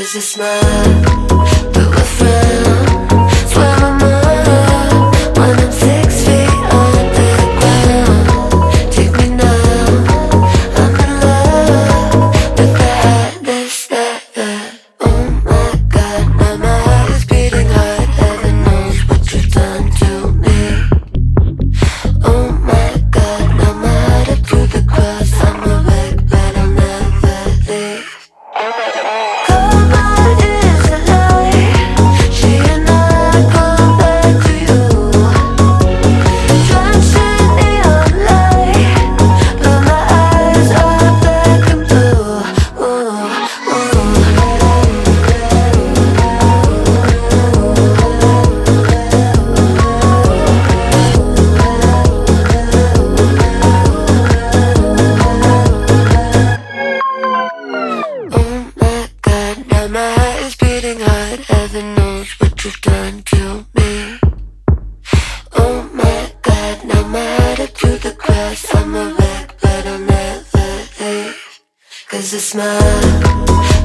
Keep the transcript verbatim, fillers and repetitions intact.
Cause you smile, but we're friends. Swear I'm up when I'm six feet underground. Take me now, I'm in love with that, this, that, that. Oh my God, now my heart is beating hard. Heaven knows what you've done to me. Oh my God, now my heart up to the cross. I'm a wreck, but I'll never leave. Come on, is a lie. She and I come back to you. Drenched in neon light, but my eyes are black and blue. Ooh, ooh. Oh my God, now my heart is beating hard. Heaven knows what you've done to me. Oh my God, now my heart up to the cross. I'm a wreck, but I'll never leave. Cause I smile,